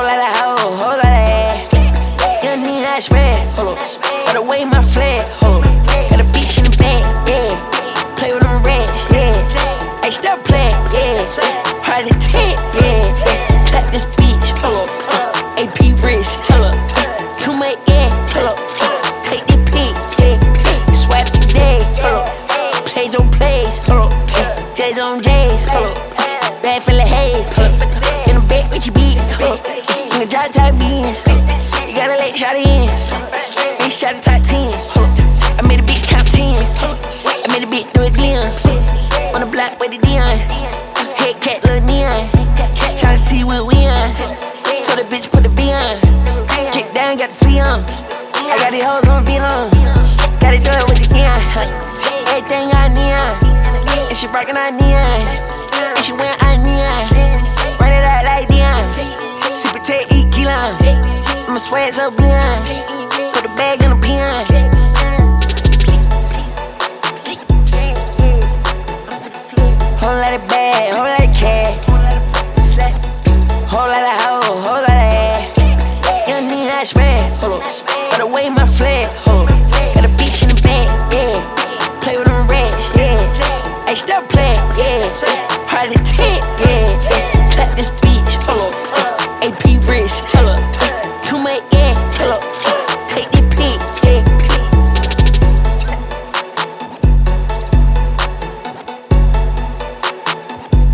Whole lot of hoe, whole lot of ass. Young nigga, I spread. Hold up. Gotta wave my flag. Hold up. Got a bitch in the back, yeah. Play with them rats, yeah. Hey, stop playing, yeah. Heart attack, yeah. Clap this bitch, hold up. AP wrist, hold up. Too much, yeah, hold up. Take the pic, yeah. Swipe the day, hold up. Plays on plays, hold up. J's on J's, hold up. Bag full of haze, hold up. In the back with your beat, hold up. In the drop top beans, you gotta let shot in. They shot the top 10, hold up. I made a bitch top 10, I made a bitch do it then. On the block with the Dion, head cat little neon. Tryna see what we on. Told the bitch put the V on. Kick down, got the flea on. I got these hoes on V-Long. Gotta do it with the neon. Everything I neon. And she rockin' our neon. And she wearing our neon. Run it out like Dion. Super tech, eat Keelan. I'ma swag so good. Put the bag in the peon. Whole lot of bad, whole lot of cash. Whole lot of hoe, whole lot of ass. Young nigga, I spread. Hold up. Gotta wave my flag. Hold up. Got a bitch in the back, yeah. Play with them rats, yeah. Hey, stop playing, yeah. Heart attack, yeah. Clap this bitch.